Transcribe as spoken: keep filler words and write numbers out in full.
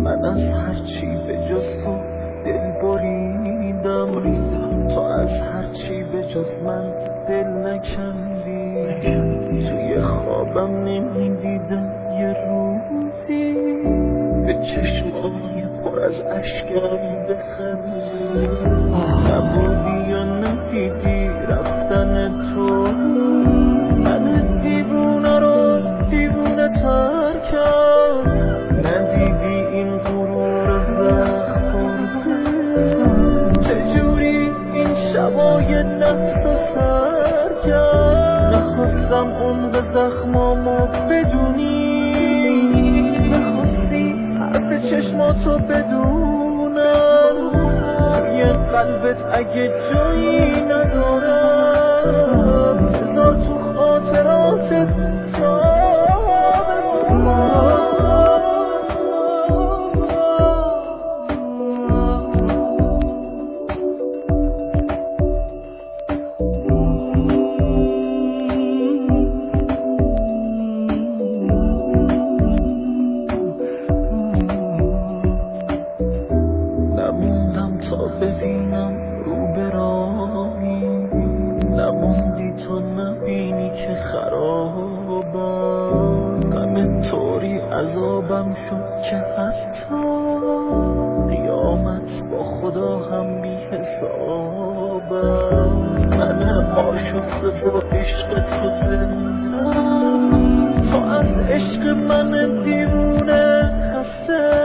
من از هرچی به جز تو دل بریدم، تو از هرچی به جز من دل نکندی. توی خوابم نمیدیدم یه روزی به چشمای پر از اشکم بخندی. نبودی یا ندیدی رفتن تو، من دیوونه رو دیوونه تر کرد. ندیدی این غرور زخم خورده چجوری این شبای نفس و سر کرد. نخواستم عمق زخمامو بدونی، نخواستی حرف چشماتو بدونم. توی قلبت اگه جایی ندارم، بذار تو خاطراتت تا بمونم. نموندم تا ببینم رو برامی، نموندی تا نبینی که خرابم. همه طوری عذابم شد که حتی قیامت با خدا هم بی حسابم. من عاشق و عشق تو زندم، تو از عشق من دیوونه خسته.